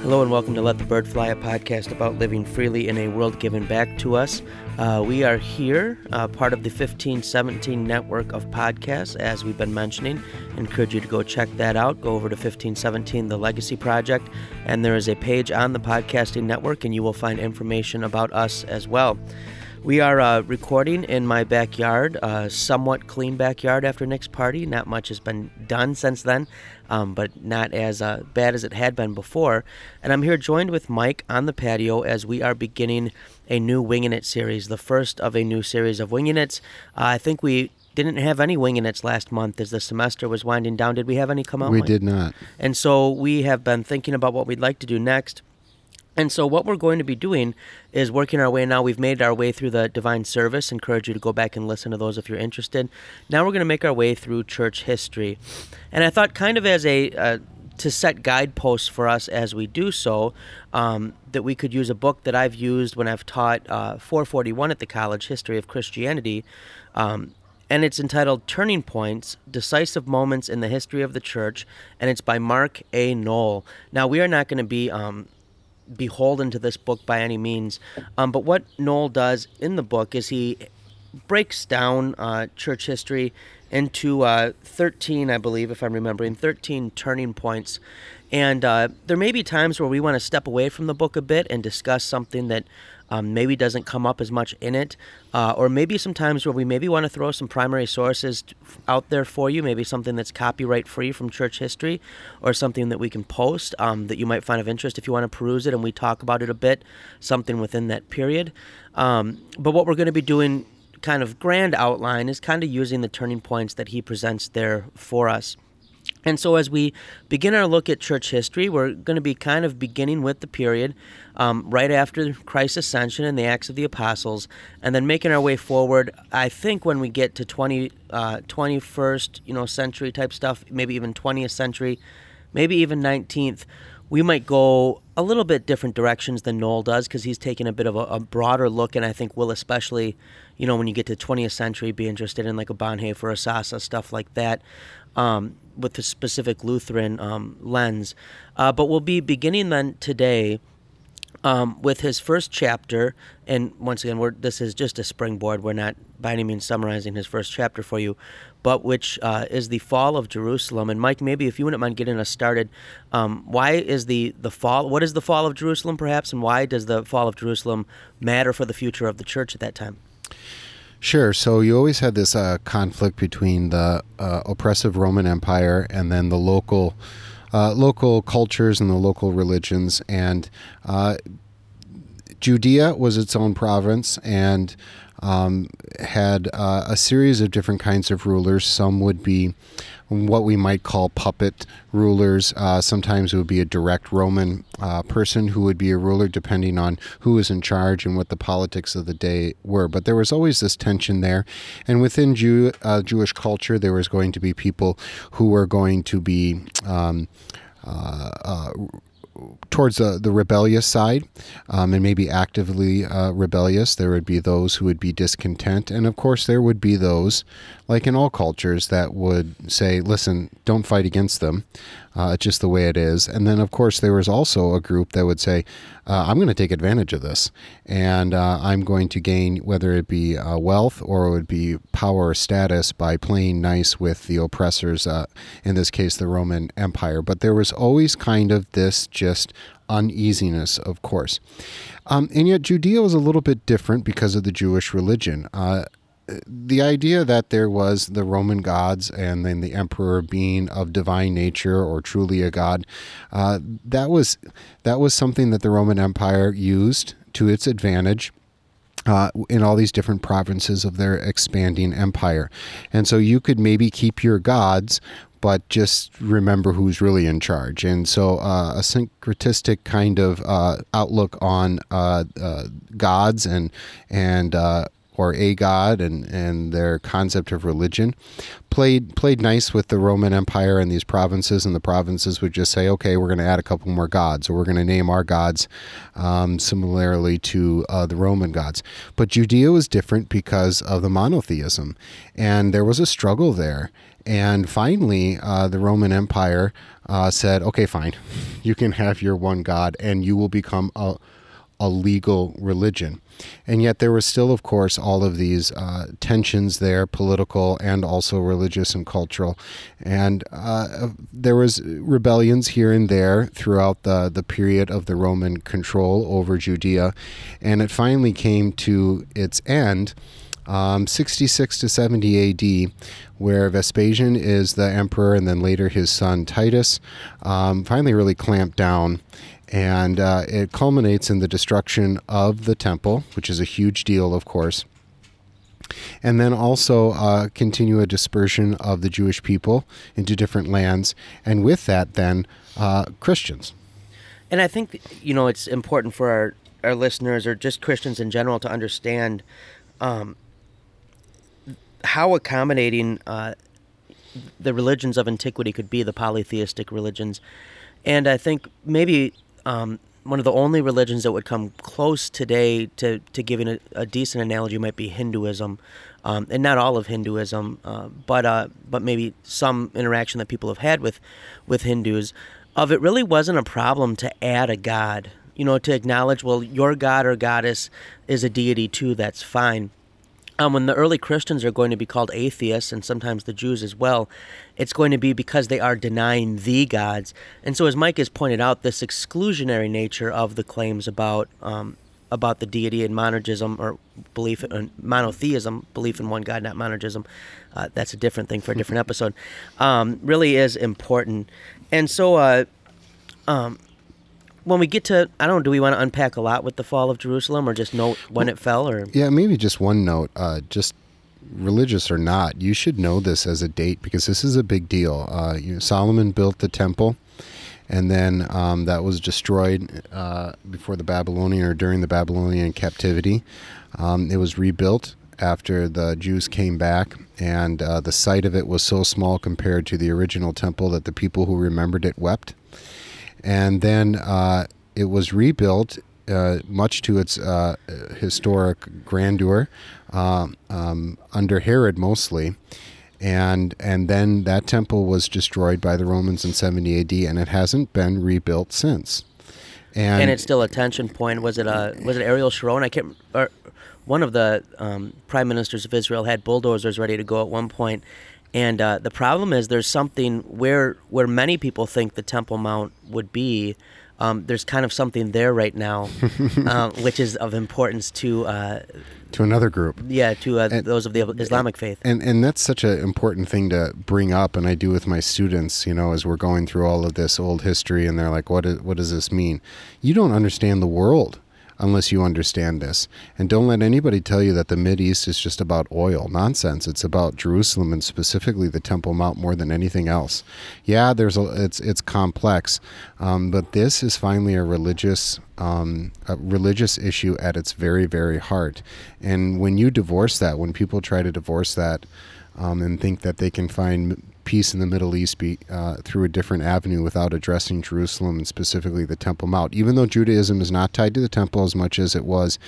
Hello and welcome to Let the Bird Fly, a podcast about living freely in a world given back to us. We are here, part of the 1517 network of podcasts, as we've been mentioning. I encourage you to go check that out. Go over to 1517, the Legacy Project, and there is a page on the podcasting network, and you will find information about us as well. We are recording in my backyard, somewhat clean backyard after Nick's party. Not much has been done since then, but not as bad as it had been before. And I'm here joined with Mike on the patio as we are beginning a new Winging It series, the first of a new series of Winging It's. I think we didn't have any Winging It's last month as the semester was winding down. Did we have any come out? We did not. And so we have been thinking about what we'd like to do next. And so what we're going to be doing is working our way now. We've made our way through the Divine Service. Encourage you to go back and listen to those if you're interested. Now we're going to make our way through church history. And I thought kind of as to set guideposts for us as we do so, that we could use a book that I've used when I've taught 441 at the college, History of Christianity. And it's entitled Turning Points, Decisive Moments in the History of the Church. And it's by Mark A. Noll. Now we are not going to be beholden to this book by any means, but what Noll does in the book is he breaks down church history into 13, I believe, if I'm remembering, 13 turning points. And there may be times where we want to step away from the book a bit and discuss something that maybe doesn't come up as much in it, or maybe sometimes where we maybe want to throw some primary sources out there for you, maybe something that's copyright free from church history, or something that we can post that you might find of interest if you want to peruse it and we talk about it a bit, something within that period. But what we're going to be doing, kind of grand outline, is kind of using the turning points that he presents there for us. And so as we begin our look at church history, we're going to be kind of beginning with the period right after Christ's ascension and the Acts of the Apostles, and then making our way forward. I think when we get to 21st century type stuff, maybe even 20th century, maybe even 19th, we might go a little bit different directions than Noll does, because he's taking a bit of a broader look, and I think we'll especially, when you get to 20th century, be interested in like a Bonhoeffer, a Sassa, stuff like that, with the specific Lutheran lens. But we'll be beginning then today with his first chapter, and once again, this is just a springboard. We're not by any means summarizing his first chapter for you, but which is the fall of Jerusalem. And Mike, maybe if you wouldn't mind getting us started, why is the fall? What is the fall of Jerusalem, perhaps, and why does the fall of Jerusalem matter for the future of the church at that time? Sure. So you always had this conflict between the oppressive Roman Empire and then the local cultures and the local religions. And Judea was its own province and had a series of different kinds of rulers. Some would be what we might call puppet rulers. Sometimes it would be a direct Roman person who would be a ruler, depending on who was in charge and what the politics of the day were. But there was always this tension there. And within Jewish culture, there was going to be people who were going to be towards the rebellious side, and maybe actively rebellious. There would be those who would be discontent. And of course, there would be those, like in all cultures, that would say, listen, don't fight against them. It's just the way it is. And then, of course, there was also a group that would say, I'm going to take advantage of this, and I'm going to gain, whether it be wealth or it would be power or status, by playing nice with the oppressors, in this case, the Roman Empire. But there was always kind of this just uneasiness, of course. And yet Judea was a little bit different because of the Jewish religion. The idea that there was the Roman gods and then the emperor being of divine nature or truly a god, that was something that the Roman Empire used to its advantage in all these different provinces of their expanding empire. And so you could maybe keep your gods, but just remember who's really in charge. And so a syncretistic kind of outlook on gods and or a god and their concept of religion played nice with the Roman Empire and these provinces, and the provinces would just say, okay, we're going to add a couple more gods, or we're going to name our gods similarly to the Roman gods. But Judea was different because of the monotheism, and there was a struggle there. And finally, the Roman Empire said, okay, fine, you can have your one God and you will become a legal religion. And yet there was still, of course, all of these tensions there, political and also religious and cultural. And there was rebellions here and there throughout the period of the Roman control over Judea. And it finally came to its end 66 to 70 AD, where Vespasian is the emperor, and then later his son Titus finally really clamped down, and it culminates in the destruction of the temple, which is a huge deal, of course, and then also continue a dispersion of the Jewish people into different lands, and with that then Christians. And I think, it's important for our listeners, or just Christians in general, to understand how accommodating the religions of antiquity could be, the polytheistic religions. And I think maybe one of the only religions that would come close today to giving a decent analogy might be Hinduism. And not all of Hinduism, but maybe some interaction that people have had with Hindus. It really wasn't a problem to add a god, to acknowledge, well, your god or goddess is a deity too, that's fine. When the early Christians are going to be called atheists, and sometimes the Jews as well, it's going to be because they are denying the gods. And so, as Mike has pointed out, this exclusionary nature of the claims about the deity and monogism, or belief in monotheism, belief in one God, not monogism, that's a different thing for a different episode, really is important. And so, when we get to, do we want to unpack a lot with the fall of Jerusalem, or just note when it fell? Or yeah, maybe just one note, just religious or not, you should know this as a date, because this is a big deal. Solomon built the temple, and then that was destroyed before the Babylonian, or during the Babylonian captivity. It was rebuilt after the Jews came back, and the site of it was so small compared to the original temple that the people who remembered it wept. And then it was rebuilt, much to its historic grandeur, under Herod mostly. And then that temple was destroyed by the Romans in 70 AD, and it hasn't been rebuilt since. And it's still a tension point. Was it Ariel Sharon? One of the prime ministers of Israel had bulldozers ready to go at one point. And the problem is, there's something where many people think the Temple Mount would be. There's kind of something there right now, which is of importance to another group. Yeah, to those of the Islamic faith. And that's such an important thing to bring up, and I do with my students, as we're going through all of this old history, and they're like, what does this mean? You don't understand the world unless you understand this. And don't let anybody tell you that the Mideast is just about oil. Nonsense. It's about Jerusalem, and specifically the Temple Mount, more than anything else. Yeah, it's complex, but this is finally a religious issue at its very, very heart. And when you divorce that, when people try to divorce that and think that they can find peace in the Middle East through a different avenue without addressing Jerusalem, and specifically the Temple Mount, even though Judaism is not tied to the temple as much as it was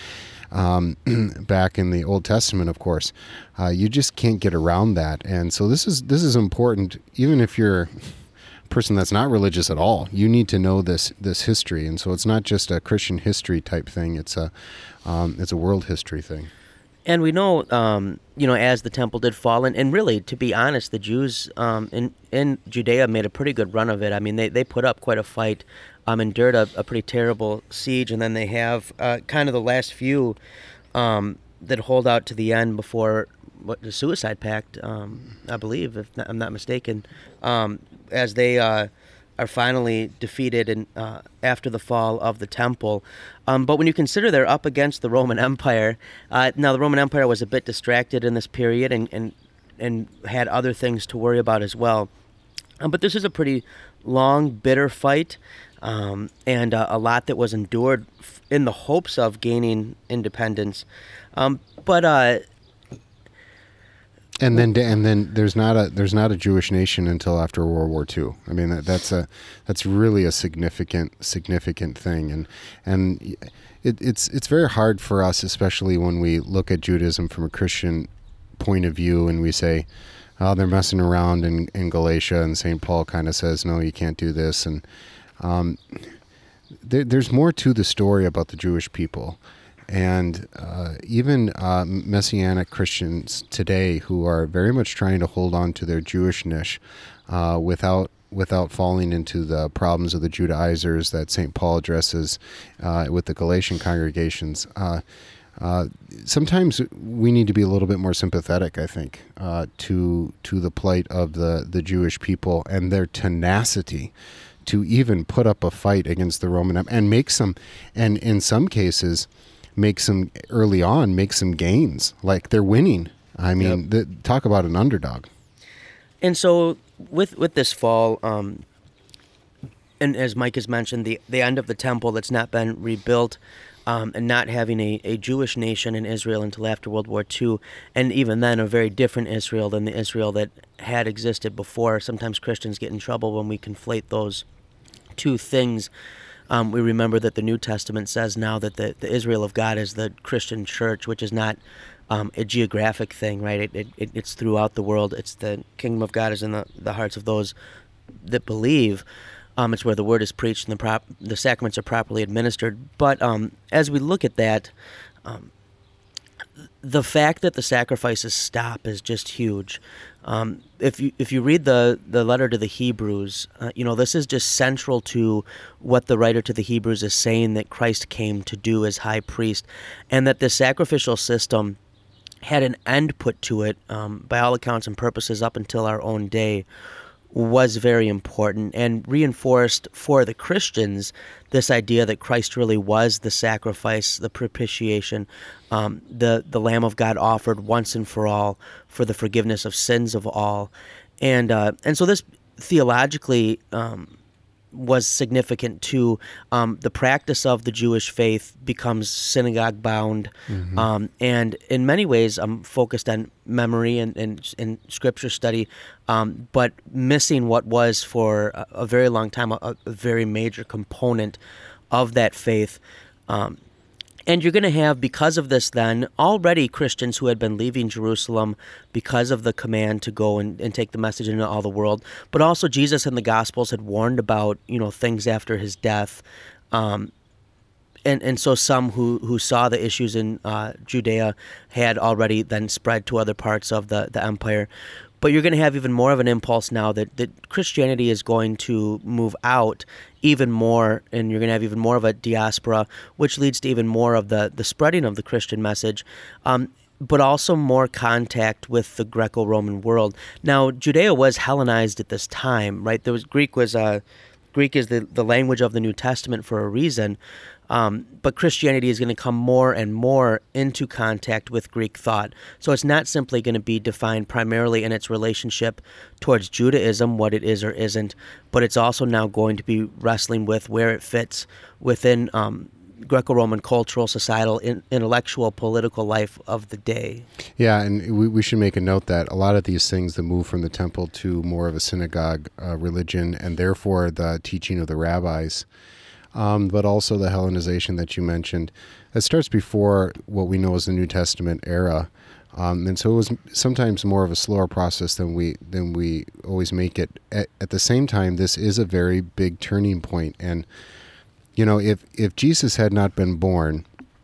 back in the Old Testament, of course, you just can't get around that. And so this is important. Even if you're a person that's not religious at all, you need to know this history. And so it's not just a Christian history type thing. It's a world history thing. And we know, as the temple did fall, and really, to be honest, the Jews in Judea made a pretty good run of it. I mean, they put up quite a fight, endured a pretty terrible siege, and then they have kind of the last few that hold out to the end before the Suicide Pact, I believe, if I'm not mistaken, as they are finally defeated and after the fall of the temple. But when you consider they're up against the Roman Empire, now the Roman Empire was a bit distracted in this period and had other things to worry about as well. But this is a pretty long, bitter fight, and a lot that was endured in the hopes of gaining independence. And then there's not a Jewish nation until after World War II. I mean, that's really a significant thing, and it's very hard for us, especially when we look at Judaism from a Christian point of view, and we say, they're messing around in Galatia, and St. Paul kind of says, no, you can't do this. And there's more to the story about the Jewish people. And even Messianic Christians today who are very much trying to hold on to their Jewishness without falling into the problems of the Judaizers that St. Paul addresses with the Galatian congregations. Sometimes we need to be a little bit more sympathetic, I think, to the plight of the Jewish people and their tenacity to even put up a fight against the Roman Empire and make some, and in some cases, make some gains. Like they're winning. I mean, talk about an underdog. And so with this fall, and as Mike has mentioned, the end of the temple that's not been rebuilt, and not having a Jewish nation in Israel until after World War II, and even then a very different Israel than the Israel that had existed before. Sometimes Christians get in trouble when we conflate those two things. We remember that the New Testament says now that the Israel of God is the Christian church, which is not a geographic thing, right? It's throughout the world. It's the kingdom of God is in the hearts of those that believe. It's where the word is preached and the sacraments are properly administered. But as we look at that, the fact that the sacrifices stop is just huge. If you read the letter to the Hebrews, this is just central to what the writer to the Hebrews is saying that Christ came to do as high priest, and that the sacrificial system had an end put to it, by all accounts and purposes up until our own day, was very important and reinforced for the Christians this idea that Christ really was the sacrifice, the propitiation, the Lamb of God offered once and for all for the forgiveness of sins of all. And so this theologically was significant to the practice of the Jewish faith becomes synagogue bound, and in many ways I'm focused on memory and scripture study, but missing what was for a very long time a very major component of that faith. And you're going to have, because of this then, already Christians who had been leaving Jerusalem because of the command to go and take the message into all the world. But also Jesus in the Gospels had warned about, things after his death. And so some who saw the issues in Judea had already then spread to other parts of the empire. But you're going to have even more of an impulse now that Christianity is going to move out even more, and you're going to have even more of a diaspora, which leads to even more of the spreading of the Christian message, but also more contact with the Greco-Roman world. Now, Judea was Hellenized at this time, right? Greek is the language of the New Testament for a reason. But Christianity is going to come more and more into contact with Greek thought. So it's not simply going to be defined primarily in its relationship towards Judaism, what it is or isn't, but it's also now going to be wrestling with where it fits within Greco-Roman cultural, societal, intellectual, political life of the day. Yeah, and we should make a note that a lot of these things that move from the temple to more of a synagogue religion, and therefore the teaching of the rabbis, but also the Hellenization that you mentioned, that starts before what we know as the New Testament era, and so it was sometimes more of a slower process than we always make it. At the same time, this is a very big turning point, and if Jesus had not been born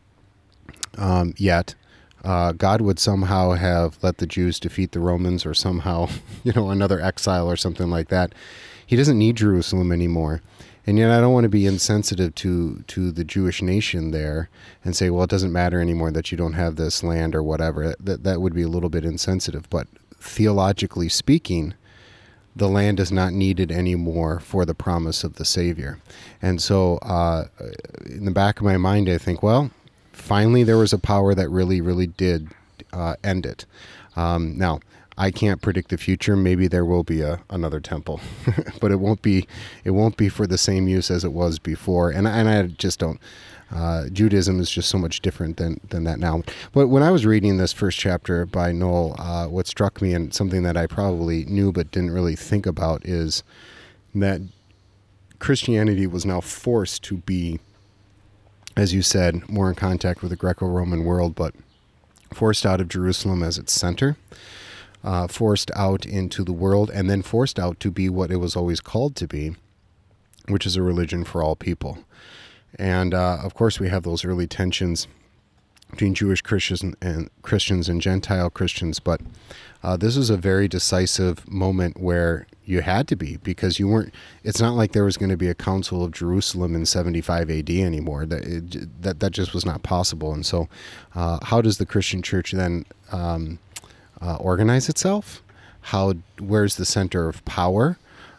yet, God would somehow have let the Jews defeat the Romans, or somehow another exile or something like that. He doesn't need Jerusalem anymore. And yet I don't want to be insensitive to the Jewish nation there and say, well, it doesn't matter anymore that you don't have this land or whatever. That would be a little bit insensitive. But theologically speaking, the land is not needed anymore for the promise of the Savior. And so in the back of my mind, I think, well, finally there was a power that really, really did end it. Now, I can't predict the future. Maybe there will be another temple, but it won't be for the same use as it was before. And I just don't. Judaism is just so much different than that now. But when I was reading this first chapter by Noel, what struck me, and something that I probably knew but didn't really think about, is that Christianity was now forced to be, as you said, more in contact with the Greco-Roman world, but forced out of Jerusalem as its center. forced out into the world, and then forced out to be what it was always called to be, which is a religion for all people. And of course, we have those early tensions between Jewish Christians and Gentile Christians, but this is a very decisive moment where you had to be, because you weren't. It's not like there was going to be a Council of Jerusalem in 75 AD anymore. That just was not possible. And so, how does the Christian church then organize itself? Where's the center of power?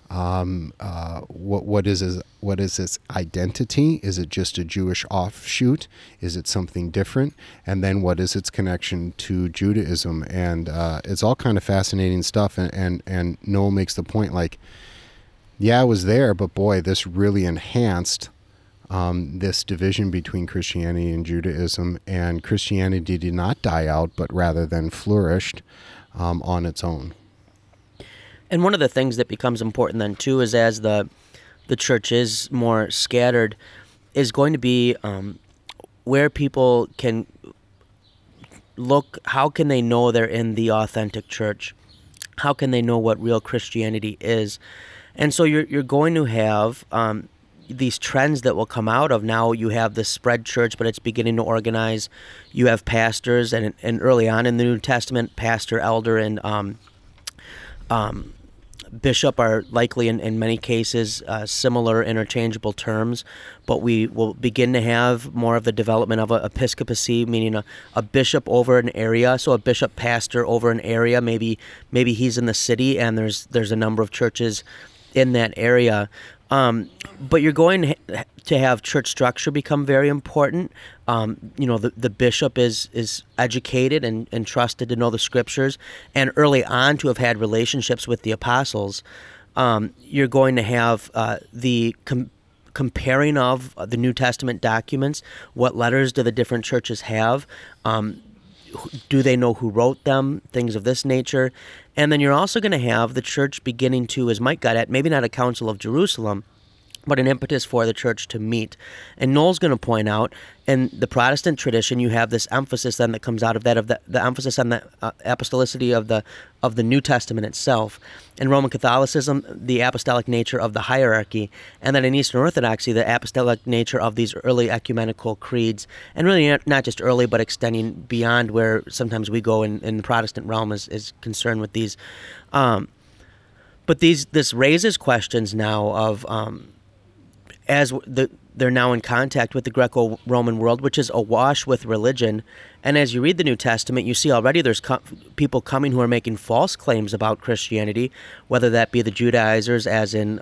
What is its identity? Is it just a Jewish offshoot? Is it something different? And then what is its connection to Judaism? And it's all kind of fascinating stuff. And Noel makes the point, like, yeah, it was there, but boy, this really enhanced this division between Christianity and Judaism. And Christianity did not die out, but rather than flourished on its own. And one of the things that becomes important then too is, as the church is more scattered, is going to be where people can look. How can they know they're in the authentic church? How can they know what real Christianity is? And so you're going to have these trends that will come out of. Now you have the spread church, but it's beginning to organize. You have pastors, and early on in the New Testament, pastor, elder, and bishop are likely in many cases similar interchangeable terms, but we will begin to have more of the development of a episcopacy, meaning a bishop over an area. So a bishop pastor over an area, maybe he's in the city and there's a number of churches in that area. But you're going to have church structure become very important. The bishop is educated and trusted to know the scriptures, and early on to have had relationships with the apostles. You're going to have the comparing of the New Testament documents. What letters do the different churches have? Do they know who wrote them? Things of this nature. And then you're also going to have the church beginning to, as Mike got at, maybe not a Council of Jerusalem, but an impetus for the church to meet. And Noel's going to point out, in the Protestant tradition, you have this emphasis then that comes out of that, of the emphasis on the apostolicity of the New Testament itself. In Roman Catholicism, the apostolic nature of the hierarchy, and then in Eastern Orthodoxy, the apostolic nature of these early ecumenical creeds, and really not just early, but extending beyond where sometimes we go in the Protestant realm is concerned with these. But this raises questions now of they're now in contact with the Greco-Roman world, which is awash with religion. And as you read the New Testament, you see already there's people coming who are making false claims about Christianity, whether that be the Judaizers, as in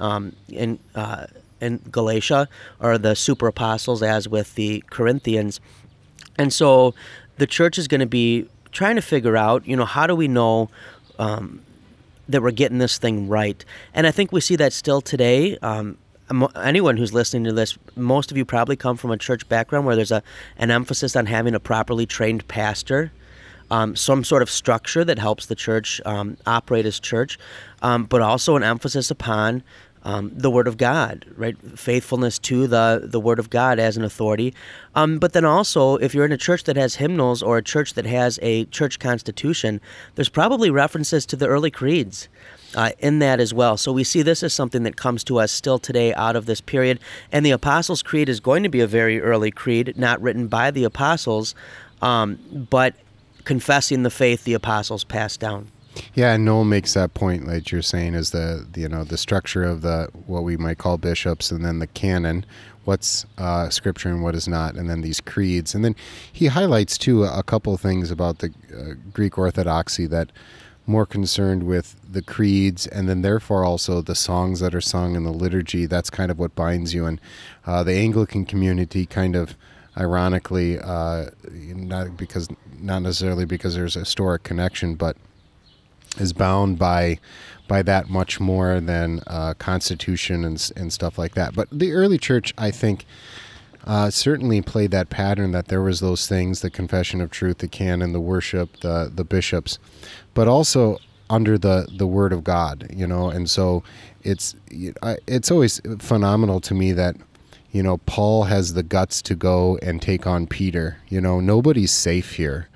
Galatia, or the super apostles, as with the Corinthians. And so the church is going to be trying to figure out, how do we know that we're getting this thing right? And I think we see that still today. Anyone who's listening to this, most of you probably come from a church background where there's an emphasis on having a properly trained pastor, some sort of structure that helps the church operate as church, but also an emphasis upon the Word of God, right? Faithfulness to the Word of God as an authority. But then also, if you're in a church that has hymnals or a church that has a church constitution, there's probably references to the early creeds in that as well. So we see this as something that comes to us still today out of this period. And the Apostles' Creed is going to be a very early creed, not written by the apostles, but confessing the faith the apostles passed down. Yeah, and Noel makes that point, like you're saying, is the structure of what we might call bishops, and then the canon, what's scripture and what is not, and then these creeds. And then he highlights, too, a couple things about the Greek Orthodoxy that more concerned with the creeds, and then therefore also the songs that are sung in the liturgy. That's kind of what binds you. And the Anglican community kind of ironically, not necessarily because there's a historic connection, but is bound by that much more than constitution and stuff like that. But the early church, I think, certainly played that pattern, that there was those things, the confession of truth, the canon, the worship, the bishops, but also under the Word of God, and so it's always phenomenal to me that, Paul has the guts to go and take on Peter. Nobody's safe here.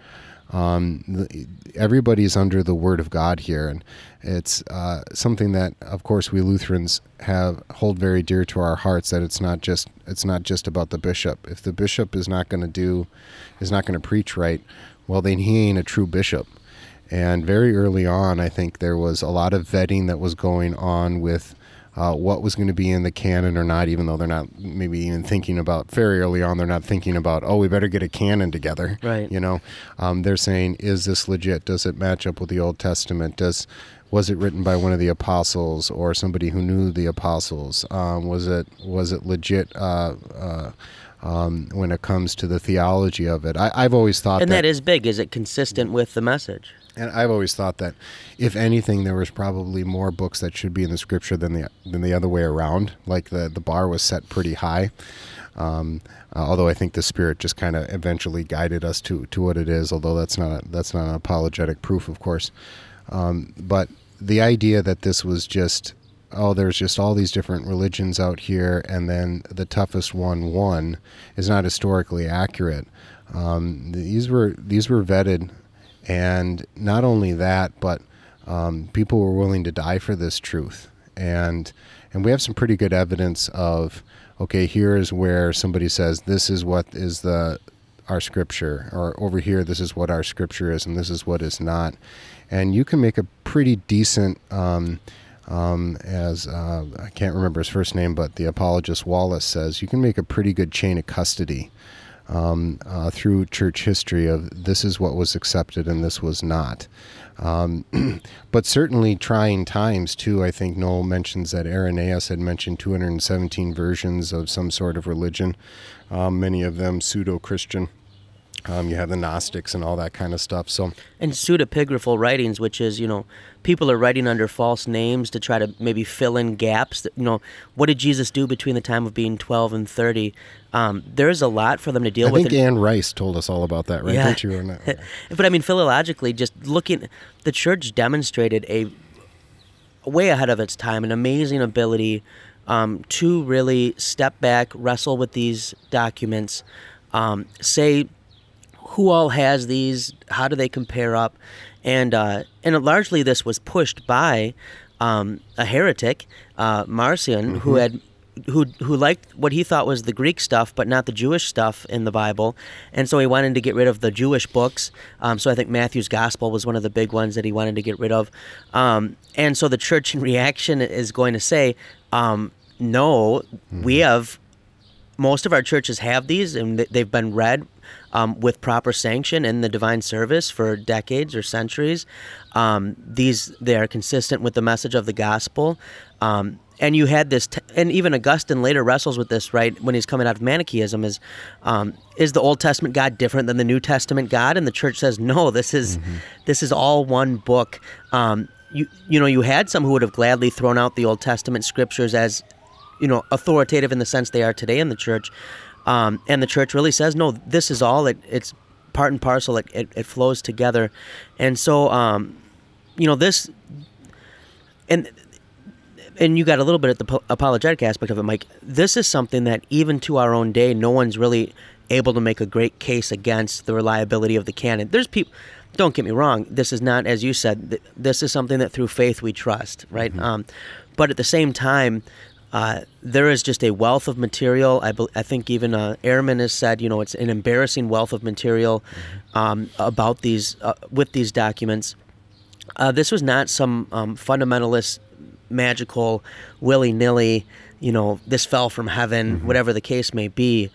Everybody's under the Word of God here, and it's something that, of course, we Lutherans hold very dear to our hearts. That it's not just about the bishop. If the bishop is not going to preach right, well, then he ain't a true bishop. And very early on, I think there was a lot of vetting that was going on with what was going to be in the canon or not, even though they're not maybe even thinking about, very early on, they're not thinking about, oh, we better get a canon together. Right. They're saying, is this legit? Does it match up with the Old Testament? Was it written by one of the apostles or somebody who knew the apostles? Was it legit when it comes to the theology of it? I've always thought and that is big. Is it consistent with the message? And I've always thought that, if anything, there was probably more books that should be in the Scripture than the other way around. Like the bar was set pretty high. Although I think the Spirit just kind of eventually guided us to what it is. Although that's not an apologetic proof, of course. But the idea that this was just, there's just all these different religions out here, and then the toughest one won, is not historically accurate. These were vetted. And not only that, but people were willing to die for this truth. And we have some pretty good evidence of, okay, here is where somebody says, this is what is our Scripture, or over here, this is what our Scripture is, and this is what is not. And you can make a pretty decent, I can't remember his first name, but the apologist Wallace says, you can make a pretty good chain of custody through church history of this is what was accepted and this was not. But certainly trying times too. I think Noel mentions that Irenaeus had mentioned 217 versions of some sort of religion, many of them pseudo-Christian. You have the Gnostics and all that kind of stuff. And pseudepigraphal writings, which is, people are writing under false names to try to maybe fill in gaps. What did Jesus do between the time of being 12 and 30? There's a lot for them to deal with. I think Anne Rice told us all about that, right? Yeah. Don't you? Or not? But I mean, philologically, just looking, the church demonstrated a way ahead of its time, an amazing ability to really step back, wrestle with these documents, say, who all has these? How do they compare up? And largely this was pushed by a heretic, Marcion, who liked what he thought was the Greek stuff, but not the Jewish stuff in the Bible, and so he wanted to get rid of the Jewish books. So I think Matthew's Gospel was one of the big ones that he wanted to get rid of. And so the church in reaction is going to say, no, we have. Most of our churches have these, and they've been read with proper sanction in the divine service for decades or centuries. They are consistent with the message of the gospel. And you had this, and even Augustine later wrestles with this, right, when he's coming out of Manichaeism, is the Old Testament God different than the New Testament God? And the church says, no, this is all one book. You had some who would have gladly thrown out the Old Testament scriptures as authoritative in the sense they are today in the church. And the church really says, no, this is all, it's part and parcel, it flows together. And so, this, and you got a little bit at the apologetic aspect of it, Mike. This is something that even to our own day, no one's really able to make a great case against the reliability of the canon. There's people, don't get me wrong, this is not, as you said, this is something that through faith we trust, right? But at the same time, there is just a wealth of material. I think even Ehrman has said, it's an embarrassing wealth of material about these with these documents. This was not some fundamentalist, magical, willy-nilly, this fell from heaven, whatever the case may be.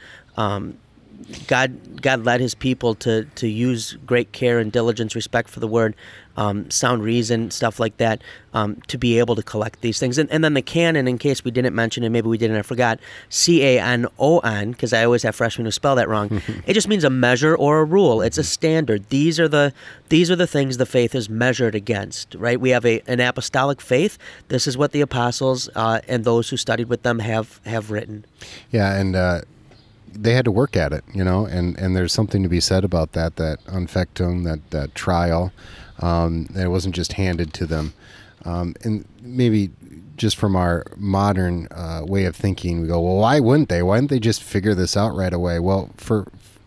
God led his people to use great care and diligence, respect for the word, sound reason, stuff like that, to be able to collect these things. And then the canon, in case we didn't mention, and maybe we didn't, I forgot, canon, because I always have freshmen who spell that wrong. It just means a measure or a rule. It's a standard. These are the things the faith is measured against, right? We have an apostolic faith. This is what the apostles and those who studied with them have written. Yeah, and they had to work at it, and there's something to be said about that Anfechtung, that trial. It wasn't just handed to them. And maybe just from our modern way of thinking, we go, well, why wouldn't they? Why didn't they just figure this out right away? Well, for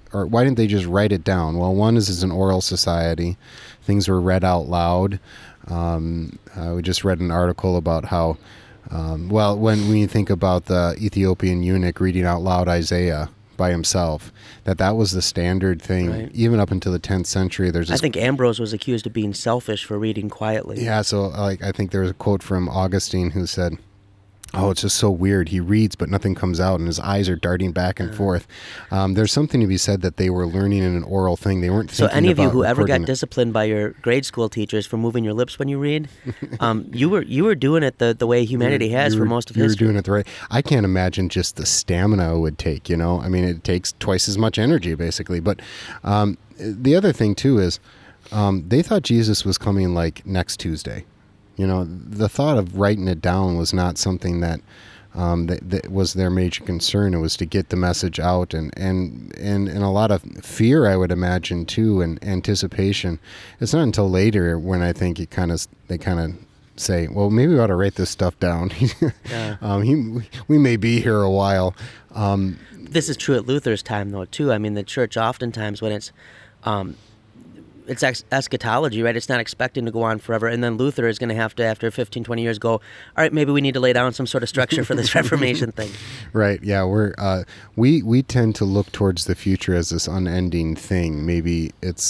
or why didn't they just write it down? Well, one is it's an oral society. Things were read out loud. We just read an article about how, when you think about the Ethiopian eunuch reading out loud Isaiah by himself, that was the standard thing, right. Even up until the 10th century. I think Ambrose was accused of being selfish for reading quietly. Yeah, so I think there was a quote from Augustine who said, "Oh, it's just so weird. He reads, but nothing comes out, and his eyes are darting back and forth." There's something to be said that they were learning in an oral thing. They weren't thinking about. So any of you who ever got disciplined by your grade school teachers for moving your lips when you read, you were doing it the way humanity has for most of history. You were doing it the right. I can't imagine just the stamina it would take. I mean, it takes twice as much energy, basically. But the other thing too is they thought Jesus was coming like next Tuesday. The thought of writing it down was not something that was their major concern. It was to get the message out, and a lot of fear, I would imagine, too, and anticipation. It's not until later when I think they kind of say, well, maybe we ought to write this stuff down. Yeah. We may be here a while. This is true at Luther's time, though, too. I mean, the church oftentimes, when it's eschatology, right? It's not expecting to go on forever. And then Luther is going to have to, after 15, 20 years, go, all right, maybe we need to lay down some sort of structure for this Reformation thing. Right. Yeah. We tend to look towards the future as this unending thing. Maybe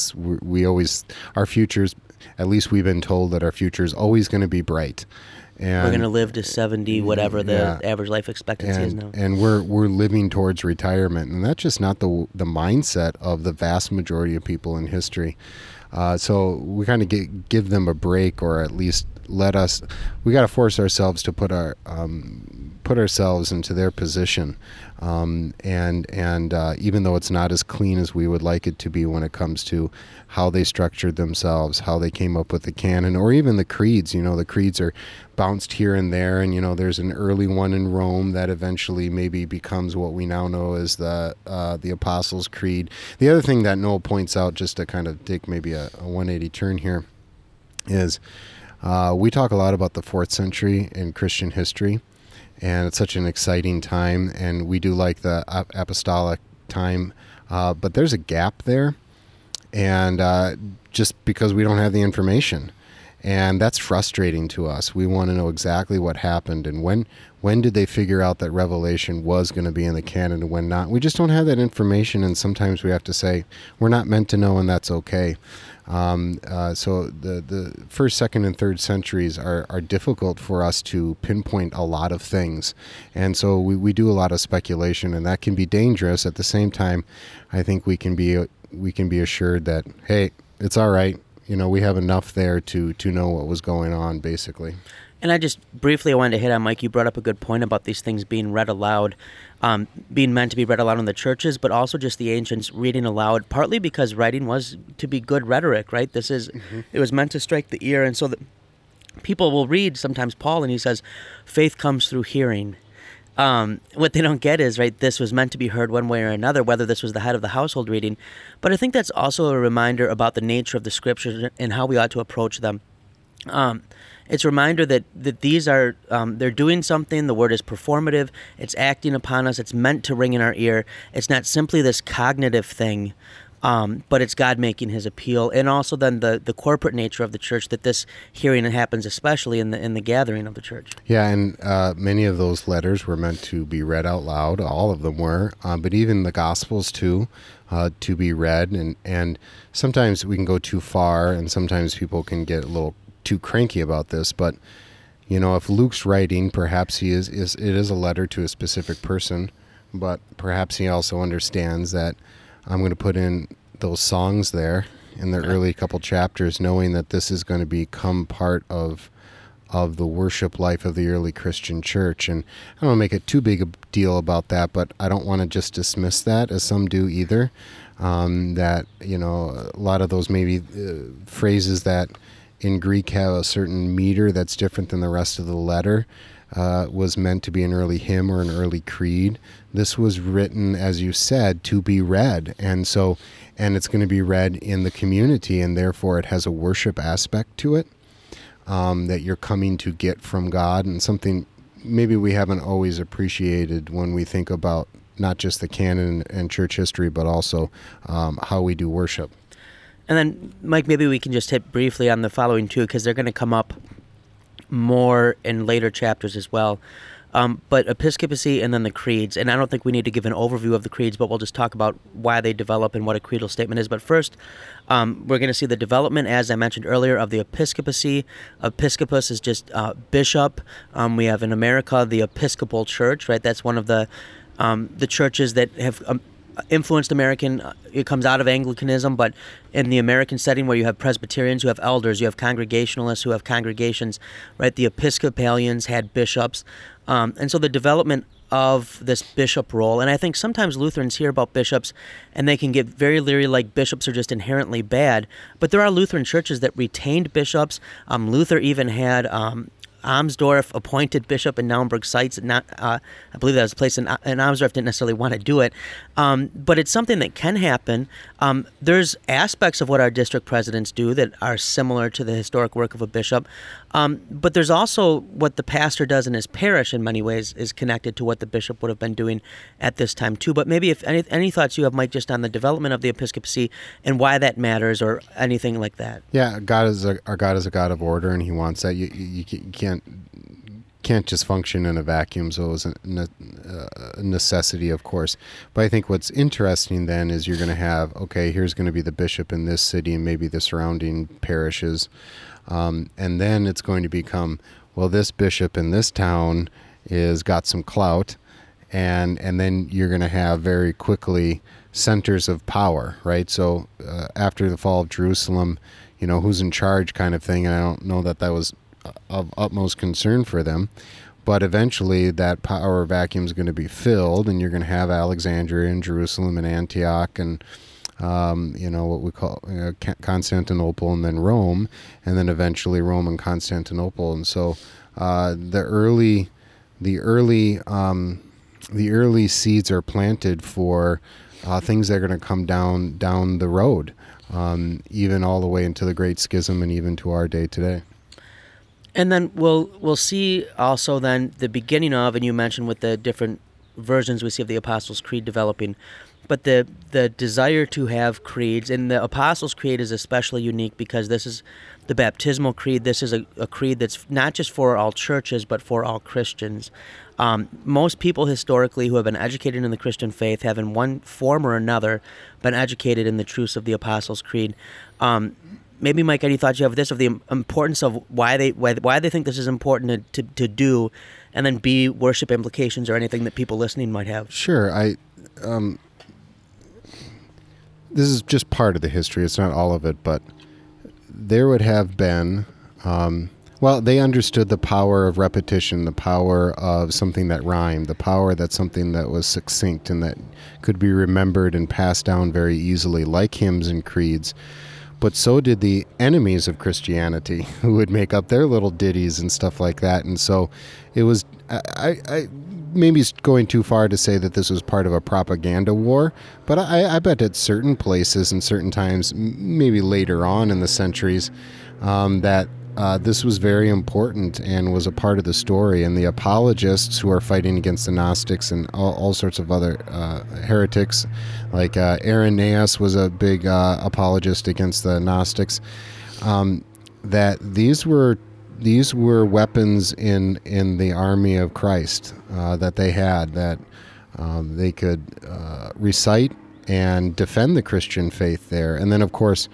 our futures, at least we've been told that our future is always going to be bright. And we're going to live to 70, whatever the average life expectancy is now. And we're living towards retirement. And that's just not the mindset of the vast majority of people in history. So we kind of give them a break, or at least we got to force ourselves to put ourselves into their position. And even though it's not as clean as we would like it to be when it comes to how they structured themselves, how they came up with the canon, or even the creeds. The creeds are bounced here and there, and there's an early one in Rome that eventually maybe becomes what we now know as the Apostles' Creed. The other thing that Noel points out, just to kind of take maybe a 180 turn here, is we talk a lot about the 4th century in Christian history, and it's such an exciting time, and we do like the apostolic time, but there's a gap there, and just because we don't have the information. And that's frustrating to us. We want to know exactly what happened, and when did they figure out that Revelation was going to be in the canon and when not. We just don't have that information, and sometimes we have to say, we're not meant to know, and that's okay. So the 1st, 2nd, and 3rd centuries are difficult for us to pinpoint a lot of things. And so we do a lot of speculation, and that can be dangerous. At the same time, I think we can be assured that, hey, it's all right. We have enough there to know what was going on, basically. And I wanted to hit on, Mike, you brought up a good point about these things being read aloud, being meant to be read aloud in the churches, but also just the ancients reading aloud, partly because writing was to be good rhetoric, right? It was meant to strike the ear, and so that people will read sometimes Paul, and he says, faith comes through hearing. What they don't get is, right, this was meant to be heard one way or another, whether this was the head of the household reading. But I think that's also a reminder about the nature of the scriptures and how we ought to approach them. It's a reminder that these are, they're doing something. The word is performative. It's acting upon us. It's meant to ring in our ear. It's not simply this cognitive thing, but it's God making his appeal. And also then the corporate nature of the church, that this hearing happens especially in the gathering of the church. Yeah, and many of those letters were meant to be read out loud. All of them were, but even the Gospels too, to be read. And sometimes we can go too far, and sometimes people can get a little too cranky about this. But if Luke's writing, perhaps it is a letter to a specific person, but perhaps he also understands that I'm going to put in those songs there in the early couple chapters, knowing that this is going to become part of the worship life of the early Christian church. And I don't want to make it too big a deal about that, but I don't want to just dismiss that, as some do either. That a lot of those maybe phrases that in Greek have a certain meter that's different than the rest of the letter was meant to be an early hymn or an early creed. This was written, as you said, to be read. And it's going to be read in the community, and therefore it has a worship aspect to it that you're coming to get from God, and something maybe we haven't always appreciated when we think about not just the canon and church history, but also how we do worship. And then, Mike, maybe we can just hit briefly on the following two, because they're going to come up more in later chapters as well. But episcopacy and then the creeds. And I don't think we need to give an overview of the creeds, but we'll just talk about why they develop and what a creedal statement is. But first, we're going to see the development, as I mentioned earlier, of the episcopacy. Episcopus is just bishop. We have in America the Episcopal Church, right? That's one of the churches that have influenced American. It comes out of Anglicanism, but in the American setting where you have Presbyterians who have elders, you have Congregationalists who have congregations, right? The Episcopalians had bishops. And so the development of this bishop role, and I think sometimes Lutherans hear about bishops and they can get very leery, like bishops are just inherently bad, but there are Lutheran churches that retained bishops. Luther even had Amsdorf appointed bishop in Naumburg-Zeitz. I believe that was a place in Amsdorf didn't necessarily want to do it, but it's something that can happen. There's aspects of what our district presidents do that are similar to the historic work of a bishop, but there's also what the pastor does in his parish in many ways is connected to what the bishop would have been doing at this time too. But maybe if any thoughts you have, Mike, just on the development of the episcopacy and why that matters or anything like that. Yeah, our God is a God of order, and He wants that. You can't just function in a vacuum, so it was a necessity, of course. But I think what's interesting then is you're going to have, okay, here's going to be the bishop in this city and maybe the surrounding parishes, and then it's going to become, well, this bishop in this town is got some clout, and then you're going to have very quickly centers of power, right? So after the fall of Jerusalem, who's in charge kind of thing, and I don't know that was of utmost concern for them, but eventually that power vacuum is going to be filled, and you're going to have Alexandria and Jerusalem and Antioch and what we call Constantinople, and then Rome, and then eventually Rome and Constantinople. And so the early seeds are planted for things that are going to come down the road, even all the way into the Great Schism and even to our day today. And then we'll see also then the beginning of, and you mentioned with the different versions we see of the Apostles' Creed developing, but the desire to have creeds, and the Apostles' Creed is especially unique because this is the baptismal creed. This is a creed that's not just for all churches, but for all Christians. Most people historically who have been educated in the Christian faith have in one form or another been educated in the truths of the Apostles' Creed. Maybe, Mike, any thoughts you have of this, of the importance of why they think this is important to do, and then B, worship implications or anything that people listening might have? Sure. This is just part of the history. It's not all of it, but there would have been, they understood the power of repetition, the power of something that rhymed, the power that something that was succinct and that could be remembered and passed down very easily, like hymns and creeds. But so did the enemies of Christianity, who would make up their little ditties and stuff like that. And so it was, I maybe it's going too far to say that this was part of a propaganda war, but I bet at certain places and certain times, maybe later on in the centuries, that this was very important and was a part of the story. And the apologists who are fighting against the Gnostics and all sorts of other heretics, like Irenaeus was a big apologist against the Gnostics, that these were weapons in the army of Christ that they had, that they could recite and defend the Christian faith there. And then, of course,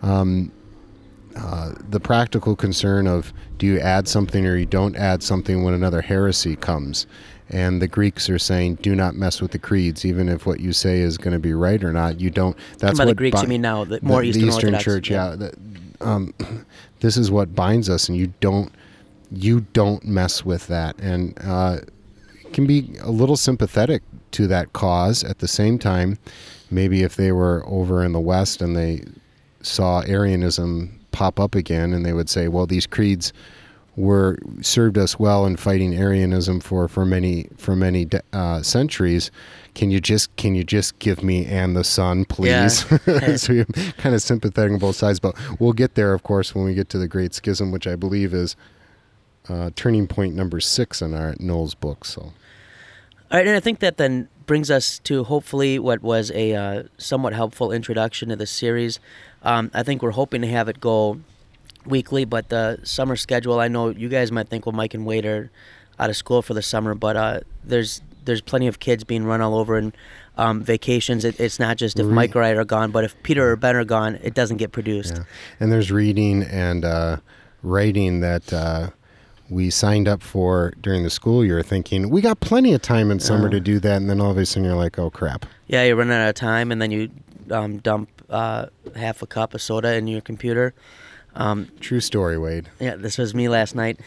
the practical concern of, do you add something or you don't add something when another heresy comes? And the Greeks are saying, do not mess with the creeds, even if what you say is going to be right or not. You don't. That's by what the Greeks, you mean now, the more Eastern Orthodox Church, yeah. This is what binds us, and you don't mess with that. And can be a little sympathetic to that cause. At the same time, maybe if they were over in the West and they saw Arianism pop up again, and they would say, well, these creeds served us well in fighting Arianism for many centuries. Can you just give me and the Son, please? Yeah. So you're kind of sympathetic on both sides, but we'll get there, of course, when we get to the Great Schism, which I believe is turning point number 6 in our Knowles book. So, all right, and I think that then brings us to hopefully what was a somewhat helpful introduction to the series. I think we're hoping to have it go weekly, but the summer schedule, I know you guys might think, well, Mike and Wade are out of school for the summer, but there's plenty of kids being run all over and vacations. It's not just if Mike or I are gone, but if Peter or Ben are gone, it doesn't get produced. Yeah. And there's reading and writing that we signed up for during the school year, thinking we got plenty of time in summer to do that, and then all of a sudden you're like, oh crap. Yeah, you run out of time, and then you dump half a cup of soda in your computer. True story, Wade. Yeah, this was me last night.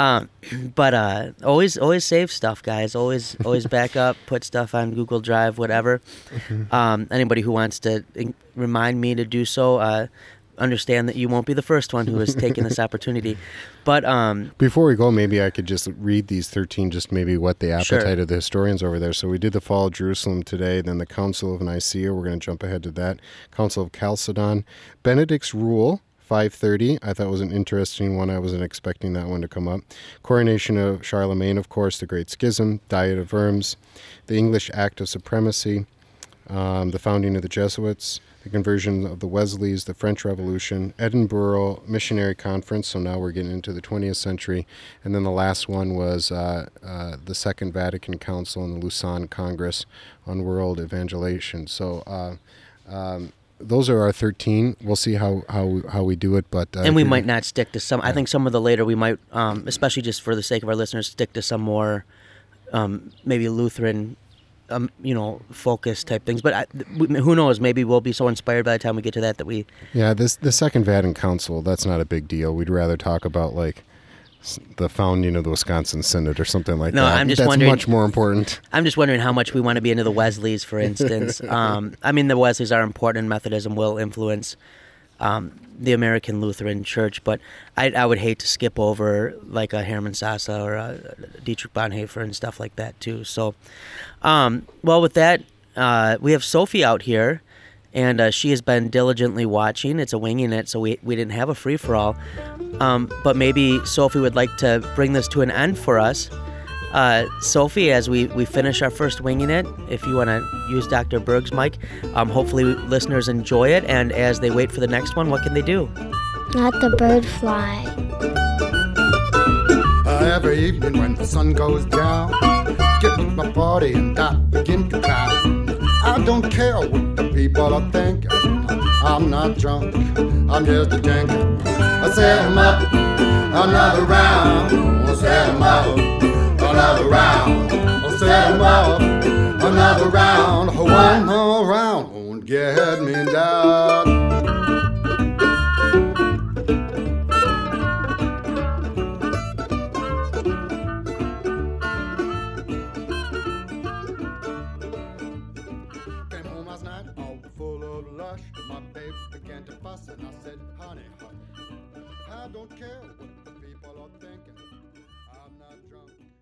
But always save stuff, guys. Always back up, put stuff on Google Drive, whatever. Anybody who wants to remind me to do so, understand that you won't be the first one who has taken this opportunity. But before we go, maybe I could just read these 13, just maybe what the appetite of the historians over there. So we did the fall of Jerusalem today, then the Council of Nicaea. We're going to jump ahead to that. Council of Chalcedon. Benedict's Rule, 530. I thought it was an interesting one. I wasn't expecting that one to come up. Coronation of Charlemagne, of course, the Great Schism, Diet of Worms, the English Act of Supremacy, the founding of the Jesuits, the conversion of the Wesleys, the French Revolution, Edinburgh Missionary Conference, so now we're getting into the 20th century, and then the last one was the Second Vatican Council and the Lausanne Congress on World Evangelization. So those are our 13. We'll see how we do it, but and we might not stick to some. I think some of the later we might, especially just for the sake of our listeners, stick to some more maybe Lutheran, focus type things. But who knows? Maybe we'll be so inspired by the time we get to that we. Yeah, the Second Vatican Council. That's not a big deal. We'd rather talk about like the founding of the Wisconsin Synod or something like that. No, I'm just That's wondering. Much more important. I'm just wondering how much we want to be into the Wesleys, for instance. I mean, the Wesleys are important, and Methodism will influence the American Lutheran Church, but I would hate to skip over like a Hermann Sasse or a Dietrich Bonhoeffer and stuff like that too. So, well, with that, we have Sophie out here, and she has been diligently watching. It's a winging it, so we didn't have a free-for-all. But maybe Sophie would like to bring this to an end for us. Sophie, as we finish our first winging it, if you want to use Dr. Berg's mic, hopefully listeners enjoy it, and as they wait for the next one, what can they do? Let the bird fly. Every evening when the sun goes down, get with my party and I begin to clown. I don't care what the people are thinking. I'm not drunk, I'm just a drinking. I set 'em up, another round. I set 'em up, another round. I set 'em up, another round. One more round won't get me down. My babe began to fuss and I said, honey, hush. I don't care what the people are thinking. I'm not drunk.